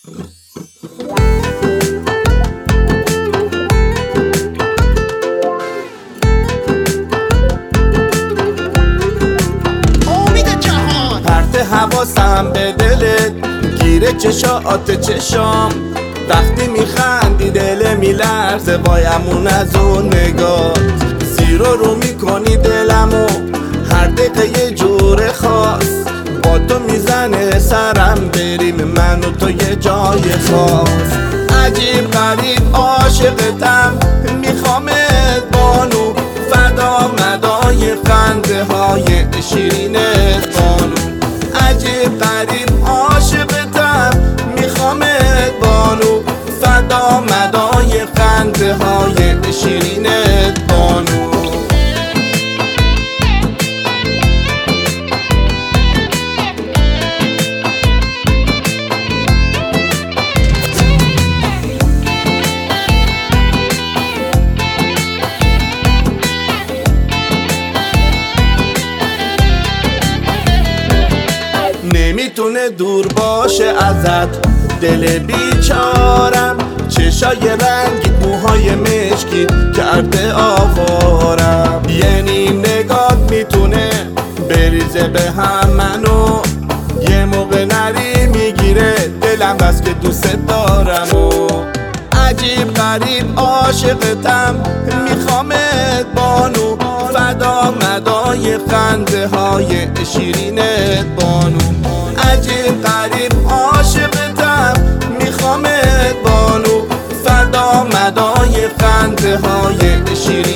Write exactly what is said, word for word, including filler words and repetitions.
حواسم به دلت گیره چشات چشام، وقتی میخندی دل میلرزه بایمون از اون نگات. زیر و رو میکنی دلمو هر دقیقه یه جور خاص، با تو میزنه سرم بریم من و تو یه جای خاص. عجیب غریب عاشقتم میخوامت بانو، فدا مدای خنده های شیرینت بانو. عجیب غریب عاشقتم میخوامت بانو، فدا مدای خنده های شیرینت بانو. نمیتونه دور باشه ازت دل بیچارم، چشای رنگی موهای مشکی کرده آوارم. یعنی نگات میتونه بریزه به هم منو، یه موقع نری میگیره دلم بس که دوست دارم. و عجیب غریب عاشقتم میخوامت بانو، فدا مدای خنده های شیرینت بانو. عجیب غریب عاشقتم میخوامت بانو، فدا مدای خنده های شیرینت